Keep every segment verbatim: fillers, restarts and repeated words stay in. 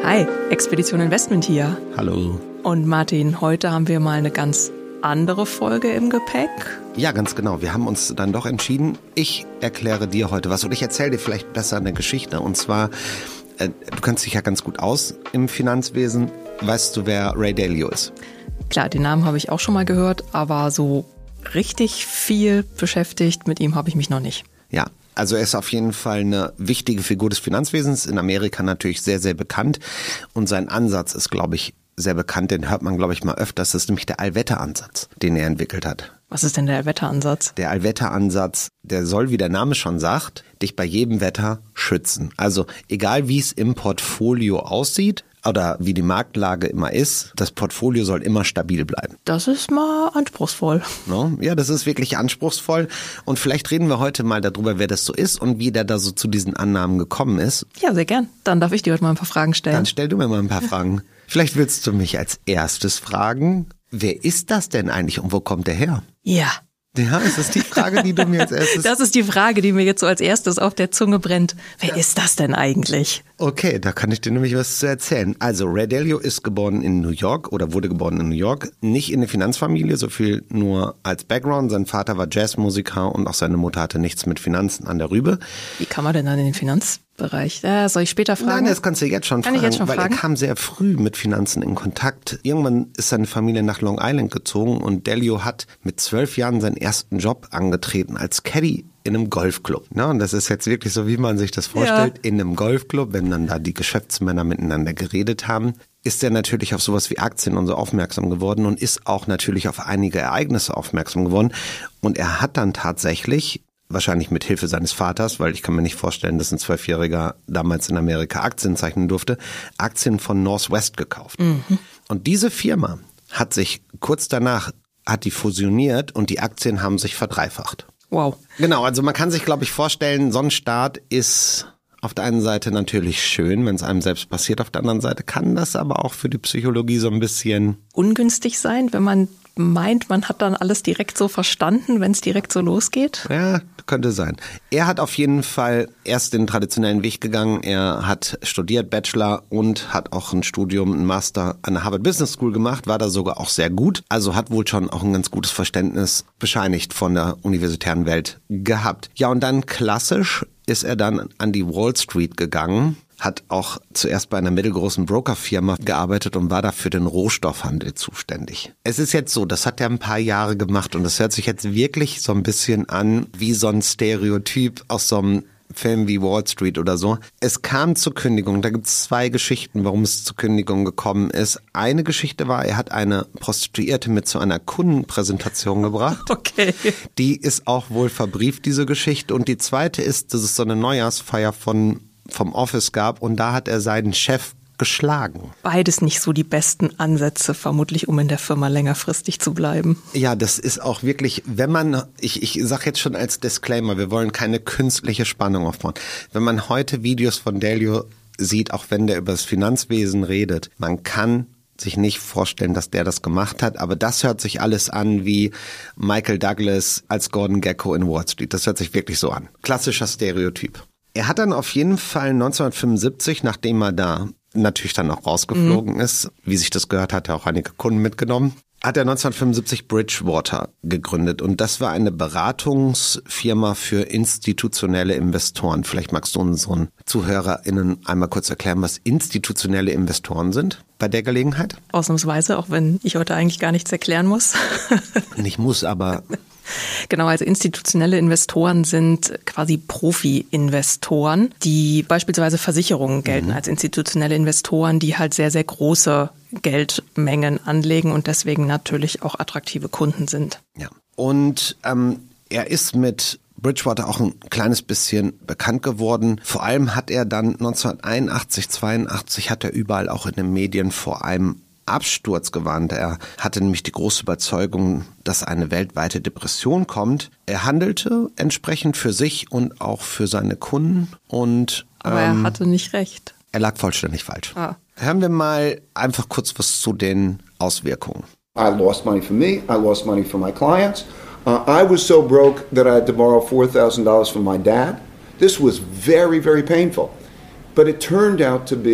Hi, Expedition Investment hier. Hallo. Und Martin, heute haben wir mal eine ganz andere Folge im Gepäck. Ja, ganz genau. Wir haben uns dann doch entschieden, ich erkläre dir heute was und ich erzähle dir vielleicht besser eine Geschichte. Und zwar, äh, du kennst dich ja ganz gut aus im Finanzwesen. Weißt du, wer Ray Dalio ist? Klar, den Namen habe ich auch schon mal gehört, aber so richtig viel beschäftigt mit ihm habe ich mich noch nicht. Ja. Also er ist auf jeden Fall eine wichtige Figur des Finanzwesens, in Amerika natürlich sehr, sehr bekannt. Und sein Ansatz ist, glaube ich, sehr bekannt, den hört man, glaube ich, mal öfters. Das ist nämlich der Allwetteransatz, den er entwickelt hat. Was ist denn der Allwetteransatz? Der Allwetteransatz, der soll, wie der Name schon sagt, dich bei jedem Wetter schützen. Also egal, wie es im Portfolio aussieht, oder wie die Marktlage immer ist, das Portfolio soll immer stabil bleiben. Das ist mal anspruchsvoll. No? Ja, das ist wirklich anspruchsvoll. Und vielleicht reden wir heute mal darüber, wer das so ist und wie der da so zu diesen Annahmen gekommen ist. Ja, sehr gern. Dann darf ich dir heute mal ein paar Fragen stellen. Dann stell du mir mal ein paar Fragen. Vielleicht willst du mich als erstes fragen, wer ist das denn eigentlich und wo kommt der her? Ja. Ja, ist das die Frage, die du mir als erstes... Das ist die Frage, die mir jetzt so als erstes auf der Zunge brennt. Wer ja. ist das denn eigentlich? Okay, da kann ich dir nämlich was zu erzählen. Also Ray Dalio ist geboren in New York oder wurde geboren in New York. Nicht in eine Finanzfamilie, so viel nur als Background. Sein Vater war Jazzmusiker und auch seine Mutter hatte nichts mit Finanzen an der Rübe. Wie kann man denn dann in den Finanzbereich? Äh, soll ich später fragen? Nein, das kannst du jetzt schon kann fragen, ich jetzt schon weil fragen? er kam sehr früh mit Finanzen in Kontakt. Irgendwann ist seine Familie nach Long Island gezogen und Dalio hat mit zwölf Jahren seinen ersten Job angetreten als Caddy in einem Golfclub. Ne? Und das ist jetzt wirklich so, wie man sich das vorstellt, ja. In einem Golfclub, wenn dann da die Geschäftsmänner miteinander geredet haben, ist er natürlich auf sowas wie Aktien und so aufmerksam geworden und ist auch natürlich auf einige Ereignisse aufmerksam geworden. Und er hat dann tatsächlich, wahrscheinlich mit Hilfe seines Vaters, weil ich kann mir nicht vorstellen, dass ein Zwölfjähriger damals in Amerika Aktien zeichnen durfte, Aktien von Northwest gekauft. Mhm. Und diese Firma hat sich kurz danach, hat die fusioniert und die Aktien haben sich verdreifacht. Wow. Genau, also man kann sich, glaube ich, vorstellen, so ein Start ist auf der einen Seite natürlich schön, wenn es einem selbst passiert. Auf der anderen Seite kann das aber auch für die Psychologie so ein bisschen ungünstig sein, wenn man meint, man hat dann alles direkt so verstanden, wenn es direkt so losgeht? Ja, könnte sein. Er hat auf jeden Fall erst den traditionellen Weg gegangen. Er hat studiert, Bachelor und hat auch ein Studium, ein Master an der Harvard Business School gemacht, war da sogar auch sehr gut. Also hat wohl schon auch ein ganz gutes Verständnis bescheinigt von der universitären Welt gehabt. Ja, und dann klassisch ist er dann an die Wall Street gegangen, hat auch zuerst bei einer mittelgroßen Brokerfirma gearbeitet und war da für den Rohstoffhandel zuständig. Es ist jetzt so, das hat er ein paar Jahre gemacht und das hört sich jetzt wirklich so ein bisschen an wie so ein Stereotyp aus so einem Film wie Wall Street oder so. Es kam zur Kündigung, da gibt es zwei Geschichten, warum es zur Kündigung gekommen ist. Eine Geschichte war, er hat eine Prostituierte mit zu einer Kundenpräsentation gebracht. Okay. Die ist auch wohl verbrieft, diese Geschichte. Und die zweite ist, dass es so eine Neujahrsfeier von vom Office gab und da hat er seinen Chef geschlagen. Beides nicht so die besten Ansätze, vermutlich, um in der Firma längerfristig zu bleiben. Ja, das ist auch wirklich, wenn man, ich, ich sage jetzt schon als Disclaimer, wir wollen keine künstliche Spannung aufbauen. Wenn man heute Videos von Dalio sieht, auch wenn der über das Finanzwesen redet, man kann sich nicht vorstellen, dass der das gemacht hat, aber das hört sich alles an wie Michael Douglas als Gordon Gekko in Wall Street. Das hört sich wirklich so an. Klassischer Stereotyp. Er hat dann auf jeden Fall neunzehnhundertfünfundsiebzig, nachdem er da natürlich dann auch rausgeflogen mhm. ist, wie sich das gehört, hat er auch einige Kunden mitgenommen, hat er neunzehnhundertfünfundsiebzig Bridgewater gegründet und das war eine Beratungsfirma für institutionelle Investoren. Vielleicht magst du unseren ZuhörerInnen einmal kurz erklären, was institutionelle Investoren sind bei der Gelegenheit? Ausnahmsweise, auch wenn ich heute eigentlich gar nichts erklären muss. Nicht muss, aber... Genau, also institutionelle Investoren sind quasi Profi-Investoren, die beispielsweise Versicherungen gelten mhm. als institutionelle Investoren, die halt sehr, sehr große Geldmengen anlegen und deswegen natürlich auch attraktive Kunden sind. Ja, und ähm, er ist mit Bridgewater auch ein kleines bisschen bekannt geworden. Vor allem hat er dann neunzehnhunderteinundachtzig, zweiundachtzig hat er überall auch in den Medien vor einem Absturz gewarnt. Er hatte nämlich die große Überzeugung, dass eine weltweite Depression kommt. Er handelte entsprechend für sich und auch für seine Kunden. Und, Aber ähm, er hatte nicht recht. Er lag vollständig falsch. Ah. Hören wir mal einfach kurz was zu den Auswirkungen. I lost money for me. I lost money for my clients. Uh, I was so broke that I had to borrow four thousand dollars from my dad. This was very, very painful. But it turned out to be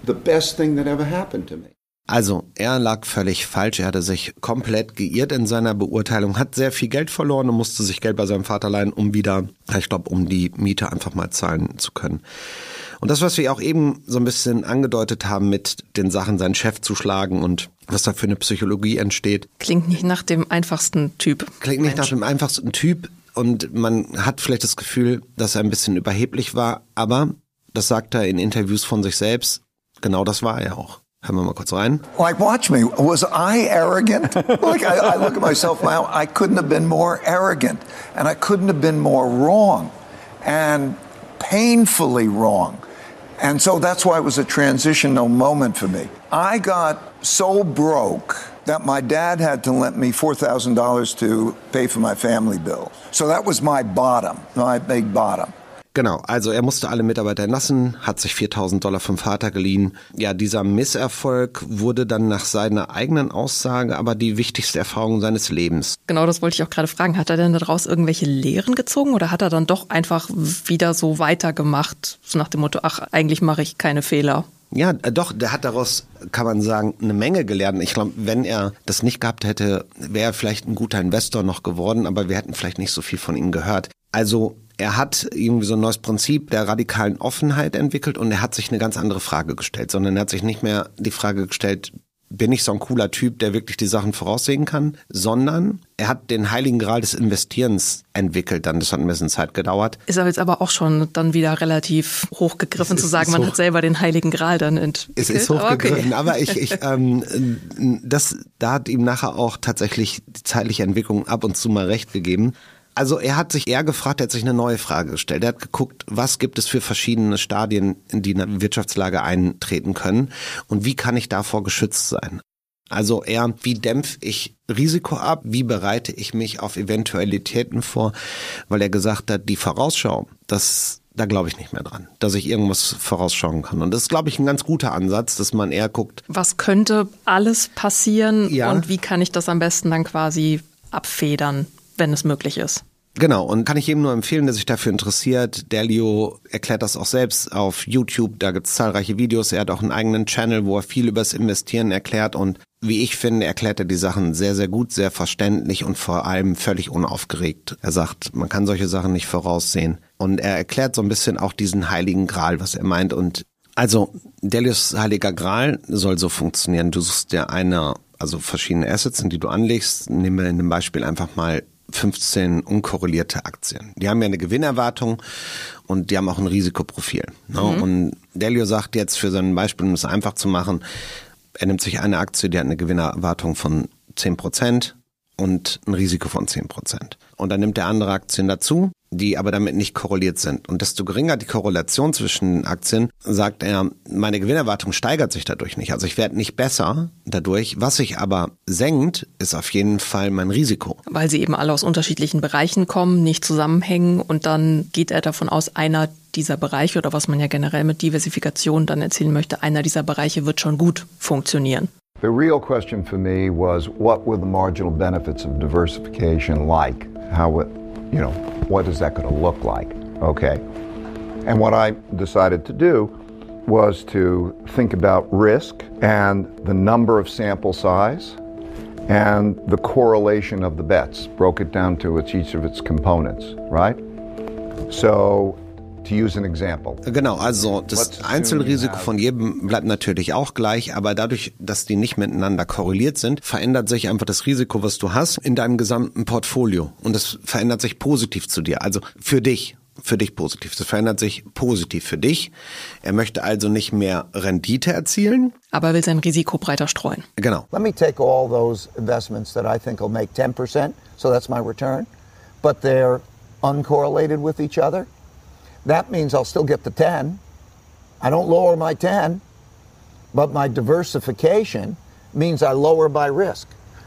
the best thing that ever happened to me. Also, er lag völlig falsch. Er hatte sich komplett geirrt in seiner Beurteilung, hat sehr viel Geld verloren und musste sich Geld bei seinem Vater leihen, um wieder, ich glaube, um die Miete einfach mal zahlen zu können. Und das, was wir auch eben so ein bisschen angedeutet haben mit den Sachen, seinen Chef zu schlagen und was da für eine Psychologie entsteht. Klingt nicht nach dem einfachsten Typ. Klingt nicht Mensch. nach dem einfachsten Typ und man hat vielleicht das Gefühl, dass er ein bisschen überheblich war, aber das sagt er in Interviews von sich selbst, genau das war er auch. Hören wir mal kurz rein. Like, watch me. Was I arrogant? Like, I, I look at myself now, I couldn't have been more arrogant. And I couldn't have been more wrong. And painfully wrong. And so that's why it was a transitional moment for me. I got so broke that my dad had to lend me four thousand dollars to pay for my family bill. So that was my bottom, my big bottom. Genau, also er musste alle Mitarbeiter entlassen, hat sich viertausend Dollar vom Vater geliehen. Ja, dieser Misserfolg wurde dann nach seiner eigenen Aussage aber die wichtigste Erfahrung seines Lebens. Genau, das wollte ich auch gerade fragen. Hat er denn daraus irgendwelche Lehren gezogen oder hat er dann doch einfach wieder so weitergemacht, so nach dem Motto, ach, eigentlich mache ich keine Fehler? Ja, doch, der hat daraus, kann man sagen, eine Menge gelernt. Ich glaube, wenn er das nicht gehabt hätte, wäre er vielleicht ein guter Investor noch geworden, aber wir hätten vielleicht nicht so viel von ihm gehört. Also er hat irgendwie so ein neues Prinzip der radikalen Offenheit entwickelt und er hat sich eine ganz andere Frage gestellt, sondern er hat sich nicht mehr die Frage gestellt, bin ich so ein cooler Typ, der wirklich die Sachen voraussehen kann, sondern er hat den heiligen Gral des Investierens entwickelt dann. Das hat ein bisschen Zeit gedauert. Ist aber jetzt aber auch schon dann wieder relativ hochgegriffen zu sagen, man hoch, hat selber den heiligen Gral dann entwickelt. Es ist hochgegriffen, aber, okay. aber ich, ich ähm, das, da hat ihm nachher auch tatsächlich die zeitliche Entwicklung ab und zu mal recht gegeben. Also er hat sich eher gefragt, er hat sich eine neue Frage gestellt. Er hat geguckt, was gibt es für verschiedene Stadien, in die eine Wirtschaftslage eintreten können und wie kann ich davor geschützt sein? Also eher, wie dämpfe ich Risiko ab, wie bereite ich mich auf Eventualitäten vor, weil er gesagt hat, die Vorausschau, das da glaube ich nicht mehr dran, dass ich irgendwas vorausschauen kann. Und das ist, glaube ich, ein ganz guter Ansatz, dass man eher guckt. Was könnte alles passieren ja. und wie kann ich das am besten dann quasi abfedern, wenn es möglich ist? Genau, und kann ich jedem nur empfehlen, der sich dafür interessiert. Delio erklärt das auch selbst auf YouTube, da gibt es zahlreiche Videos. Er hat auch einen eigenen Channel, wo er viel über das Investieren erklärt und wie ich finde, erklärt er die Sachen sehr, sehr gut, sehr verständlich und vor allem völlig unaufgeregt. Er sagt, man kann solche Sachen nicht voraussehen. Und er erklärt so ein bisschen auch diesen heiligen Gral, was er meint. Und also Delios heiliger Gral soll so funktionieren. Du suchst dir eine, also verschiedene Assets, in die du anlegst. Nehmen wir in dem Beispiel einfach mal fünfzehn unkorrelierte Aktien. Die haben ja eine Gewinnerwartung und die haben auch ein Risikoprofil. Ne? Mhm. Und Delio sagt jetzt für sein Beispiel, um es einfach zu machen, er nimmt sich eine Aktie, die hat eine Gewinnerwartung von zehn Prozent und ein Risiko von zehn Prozent. Und dann nimmt er andere Aktien dazu, die aber damit nicht korreliert sind. Und desto geringer die Korrelation zwischen den Aktien, sagt er, meine Gewinnerwartung steigert sich dadurch nicht. Also ich werde nicht besser dadurch. Was sich aber senkt, ist auf jeden Fall mein Risiko. Weil sie eben alle aus unterschiedlichen Bereichen kommen, nicht zusammenhängen und dann geht er davon aus, einer dieser Bereiche oder was man ja generell mit Diversifikation dann erzählen möchte, einer dieser Bereiche wird schon gut funktionieren. The real question for me was, what were the marginal benefits of diversification like? How it, you know, what is that going to look like? Okay. And what I decided to do was to think about risk and the number of sample size and the correlation of the bets, broke it down to its, each of its components, right? So, to use an example. Genau, also das Einzelrisiko von jedem bleibt natürlich auch gleich, aber dadurch, dass die nicht miteinander korreliert sind, verändert sich einfach das Risiko, was du hast, in deinem gesamten Portfolio. Und das verändert sich positiv zu dir, also für dich. Für dich positiv. Das verändert sich positiv für dich. Er möchte also nicht mehr Rendite erzielen. Aber er will sein Risiko breiter streuen. Genau. Let me take all those investments that I think will make ten percent, so that's my return, but they're uncorrelated with each other. That means I'll still get the ten. I don't lower my ten, but my diversification means I lower my risk.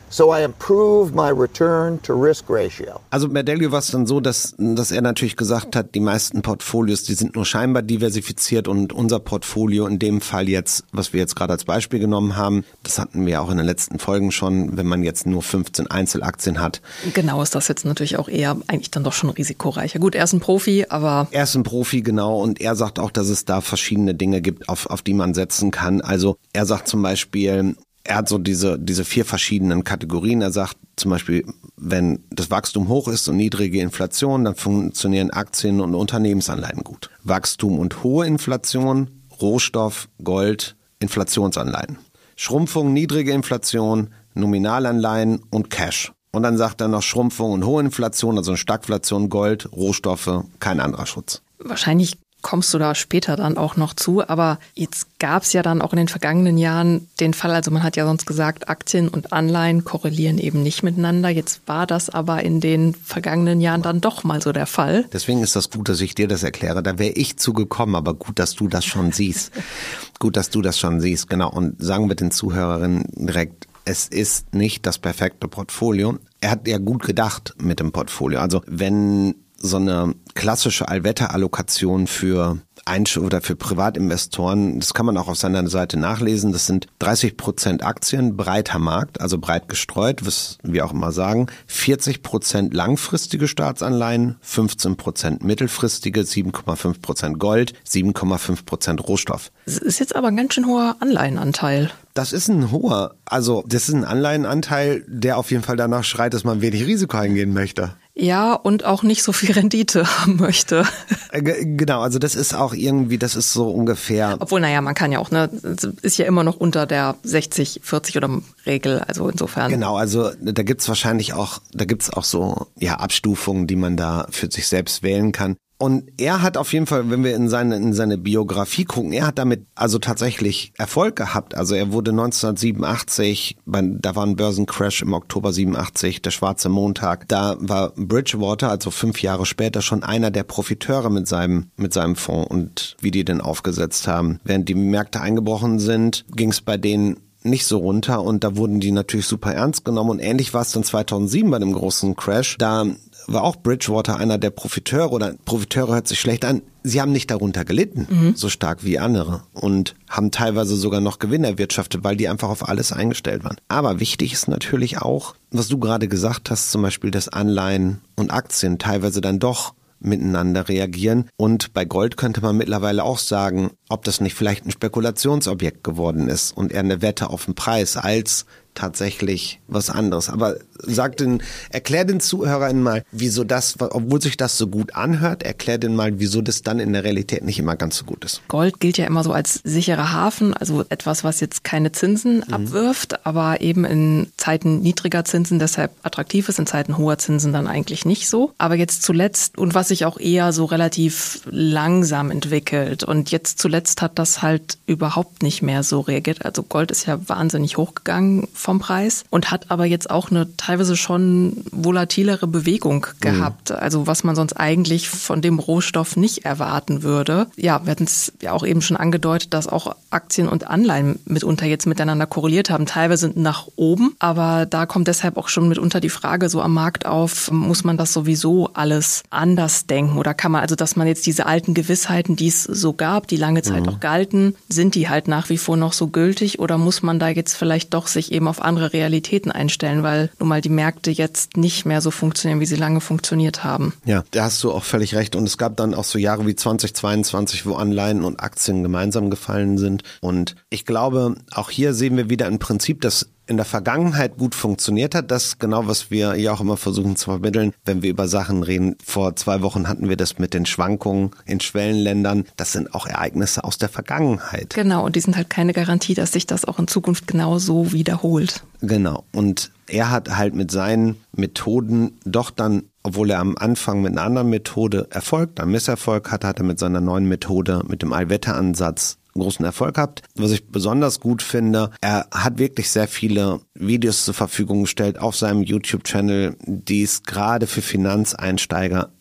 So I improve my return to risk ratio. Also bei Dalio war es dann so, dass, dass er natürlich gesagt hat, die meisten Portfolios, die sind nur scheinbar diversifiziert und unser Portfolio in dem Fall jetzt, was wir jetzt gerade als Beispiel genommen haben, das hatten wir auch in den letzten Folgen schon, wenn man jetzt nur fünfzehn Einzelaktien hat. Genau, ist das jetzt natürlich auch eher eigentlich dann doch schon risikoreicher. Gut, er ist ein Profi, aber... Er ist ein Profi, genau, und er sagt auch, dass es da verschiedene Dinge gibt, auf, auf die man setzen kann. Also er sagt zum Beispiel... Er hat so diese, diese vier verschiedenen Kategorien. Er sagt zum Beispiel, wenn das Wachstum hoch ist und niedrige Inflation, dann funktionieren Aktien und Unternehmensanleihen gut. Wachstum und hohe Inflation, Rohstoff, Gold, Inflationsanleihen. Schrumpfung, niedrige Inflation, Nominalanleihen und Cash. Und dann sagt er noch Schrumpfung und hohe Inflation, also Stagflation, Gold, Rohstoffe, kein anderer Schutz. Wahrscheinlich kommst du da später dann auch noch zu. Aber jetzt gab es ja dann auch in den vergangenen Jahren den Fall, also man hat ja sonst gesagt, Aktien und Anleihen korrelieren eben nicht miteinander. Jetzt war das aber in den vergangenen Jahren dann doch mal so der Fall. Deswegen ist das gut, dass ich dir das erkläre. Da wäre ich zugekommen, aber gut, dass du das schon siehst. Gut, dass du das schon siehst, genau. Und sagen wir den Zuhörerinnen direkt, es ist nicht das perfekte Portfolio. Er hat ja gut gedacht mit dem Portfolio. Also wenn so eine klassische Allwetterallokation für Einsch- oder für Privatinvestoren, das kann man auch auf seiner Seite nachlesen, das sind dreißig Prozent Aktien, breiter Markt, also breit gestreut, was wir auch immer sagen, vierzig Prozent langfristige Staatsanleihen, fünfzehn Prozent mittelfristige, sieben Komma fünf Prozent Gold, sieben Komma fünf Prozent Rohstoff. Das ist jetzt aber ein ganz schön hoher Anleihenanteil. Das ist ein hoher, also das ist ein Anleihenanteil, der auf jeden Fall danach schreit, dass man wenig Risiko eingehen möchte. Ja, und auch nicht so viel Rendite haben möchte. Genau, also das ist auch irgendwie, das ist so ungefähr. Obwohl, naja, man kann ja auch, ne, ist ja immer noch unter der sechzig vierzig oder Regel, also insofern. Genau, also da gibt's wahrscheinlich auch, da gibt's auch so, ja, Abstufungen, die man da für sich selbst wählen kann. Und er hat auf jeden Fall, wenn wir in seine, in seine Biografie gucken, er hat damit also tatsächlich Erfolg gehabt. Also er wurde neunzehnhundertsiebenundachtzig, bei, da war ein Börsencrash im Oktober siebenundachtzig, der schwarze Montag. Da war Bridgewater, also fünf Jahre später, schon einer der Profiteure mit seinem, mit seinem Fonds und wie die den aufgesetzt haben. Während die Märkte eingebrochen sind, ging es bei denen nicht so runter und da wurden die natürlich super ernst genommen und ähnlich war es dann zweitausendsieben bei dem großen Crash. Da war auch Bridgewater einer der Profiteure oder Profiteure hört sich schlecht an. Sie haben nicht darunter gelitten, mhm. so stark wie andere und haben teilweise sogar noch Gewinn erwirtschaftet, weil die einfach auf alles eingestellt waren. Aber wichtig ist natürlich auch, was du gerade gesagt hast, zum Beispiel, dass Anleihen und Aktien teilweise dann doch miteinander reagieren. Und bei Gold könnte man mittlerweile auch sagen, ob das nicht vielleicht ein Spekulationsobjekt geworden ist und eher eine Wette auf den Preis als tatsächlich was anderes. Aber sag den, erklär den ZuhörerInnen mal, wieso das, obwohl sich das so gut anhört, erklär den mal, wieso das dann in der Realität nicht immer ganz so gut ist. Gold gilt ja immer so als sicherer Hafen, also etwas, was jetzt keine Zinsen mhm. abwirft, aber eben in Zeiten niedriger Zinsen deshalb attraktiv ist, in Zeiten hoher Zinsen dann eigentlich nicht so. Aber jetzt zuletzt, und was sich auch eher so relativ langsam entwickelt und jetzt zuletzt hat das halt überhaupt nicht mehr so reagiert. Also Gold ist ja wahnsinnig hochgegangen vom Preis und hat aber jetzt auch eine teilweise schon volatilere Bewegung gehabt. Mhm. Also was man sonst eigentlich von dem Rohstoff nicht erwarten würde. Ja, wir hatten es ja auch eben schon angedeutet, dass auch Aktien und Anleihen mitunter jetzt miteinander korreliert haben. Teilweise nach oben, aber da kommt deshalb auch schon mitunter die Frage so am Markt auf, muss man das sowieso alles anders denken oder kann man, also dass man jetzt diese alten Gewissheiten, die es so gab, die lange Zeit mhm. auch galten, sind die halt nach wie vor noch so gültig oder muss man da jetzt vielleicht doch sich eben auf andere Realitäten einstellen, weil nun mal die Märkte jetzt nicht mehr so funktionieren, wie sie lange funktioniert haben. Ja, da hast du auch völlig recht. Und es gab dann auch so Jahre wie zweitausendzweiundzwanzig, wo Anleihen und Aktien gemeinsam gefallen sind. Und ich glaube, auch hier sehen wir wieder ein Prinzip, das in der Vergangenheit gut funktioniert hat. Das ist genau, was wir hier auch immer versuchen zu vermitteln, wenn wir über Sachen reden. Vor zwei Wochen hatten wir das mit den Schwankungen in Schwellenländern. Das sind auch Ereignisse aus der Vergangenheit. Genau, und die sind halt keine Garantie, dass sich das auch in Zukunft genau so wiederholt. Genau, und er hat halt mit seinen Methoden doch dann, obwohl er am Anfang mit einer anderen Methode Erfolg, dann Misserfolg hatte, hat er mit seiner neuen Methode, mit dem Allwetteransatz großen Erfolg habt. Was ich besonders gut finde, er hat wirklich sehr viele Videos zur Verfügung gestellt auf seinem YouTube-Channel, die es gerade für Finanzeinsteiger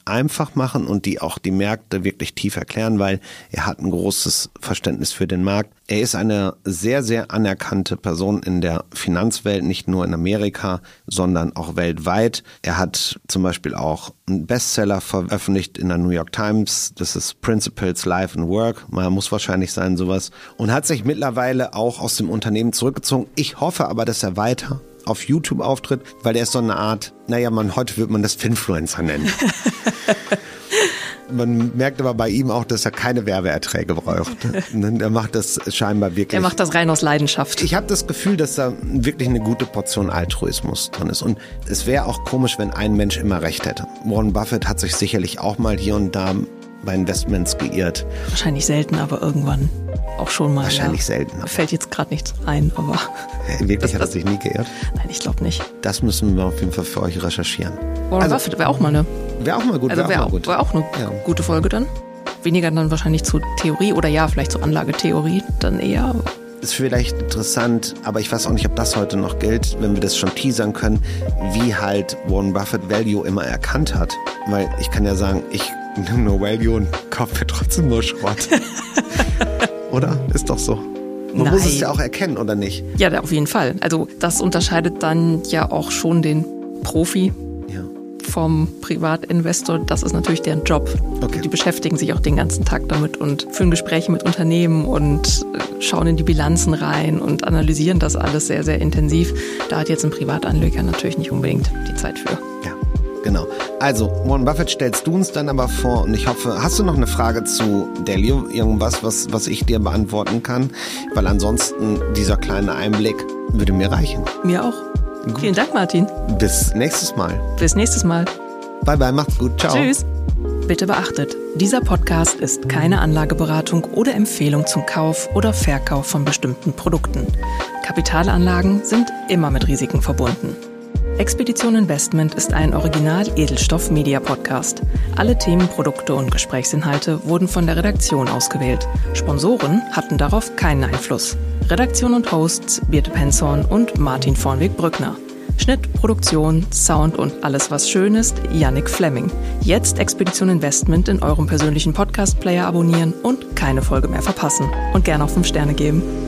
einfach machen und die auch die Märkte wirklich tief erklären, weil er hat ein großes Verständnis für den Markt. Er ist eine sehr, sehr anerkannte Person in der Finanzwelt, nicht nur in Amerika, sondern auch weltweit. Er hat zum Beispiel auch einen Bestseller veröffentlicht in der New York Times. Das ist Principles, Life and Work. Man muss wahrscheinlich sein, sowas. Und hat sich mittlerweile auch aus dem Unternehmen zurückgezogen. Ich hoffe aber, dass er weiter auf YouTube auftritt, weil er ist so eine Art, naja, man, heute würde man das Finfluencer nennen. Man merkt aber bei ihm auch, dass er keine Werbeerträge braucht. Er macht das scheinbar wirklich. Er macht das rein aus Leidenschaft. Ich habe das Gefühl, dass da wirklich eine gute Portion Altruismus drin ist. Und es wäre auch komisch, wenn ein Mensch immer recht hätte. Warren Buffett hat sich sicherlich auch mal hier und da bei Investments geirrt. Wahrscheinlich selten, aber irgendwann auch schon mal. Wahrscheinlich ja. selten. Mir fällt jetzt gerade nichts ein, aber... Wirklich, das, hat er das, sich nie geirrt? Nein, ich glaube nicht. Das müssen wir auf jeden Fall für euch recherchieren. Warren also, Buffett wäre auch mal eine... Wäre auch mal gut. Also wäre wär auch, gut. wär auch eine ja. gute Folge dann. Weniger dann wahrscheinlich zu Theorie oder ja, vielleicht zu Anlagetheorie dann eher. Ist vielleicht interessant, aber ich weiß auch nicht, ob das heute noch gilt, wenn wir das schon teasern können, wie halt Warren Buffett Value immer erkannt hat. Weil ich kann ja sagen, ich nehme nur Value und kaufe mir trotzdem nur Schrott. Oder? Ist doch so. Man Nein. muss es ja auch erkennen, oder nicht? Ja, auf jeden Fall. Also das unterscheidet dann ja auch schon den Profi ja. vom Privatinvestor. Das ist natürlich deren Job. Okay. Die beschäftigen sich auch den ganzen Tag damit und führen Gespräche mit Unternehmen und schauen in die Bilanzen rein und analysieren das alles sehr, sehr intensiv. Da hat jetzt ein Privatanleger natürlich nicht unbedingt die Zeit für. Ja. Genau. Also, Warren Buffett stellst du uns dann aber vor und ich hoffe, hast du noch eine Frage zu Delio? Irgendwas, was, was ich dir beantworten kann? Weil ansonsten dieser kleine Einblick würde mir reichen. Mir auch. Gut. Vielen Dank, Martin. Bis nächstes Mal. Bis nächstes Mal. Bye, bye, macht's gut. Ciao. Tschüss. Bitte beachtet, dieser Podcast ist keine Anlageberatung oder Empfehlung zum Kauf oder Verkauf von bestimmten Produkten. Kapitalanlagen sind immer mit Risiken verbunden. Expedition Investment ist ein Original-Edelstoff-Media-Podcast. Alle Themen, Produkte und Gesprächsinhalte wurden von der Redaktion ausgewählt. Sponsoren hatten darauf keinen Einfluss. Redaktion und Hosts Birte Penzorn und Martin Vornweg-Brückner. Schnitt, Produktion, Sound und alles, was schön ist, Yannick Fleming. Jetzt Expedition Investment in eurem persönlichen Podcast-Player abonnieren und keine Folge mehr verpassen. Und gerne auch fünf Sterne geben.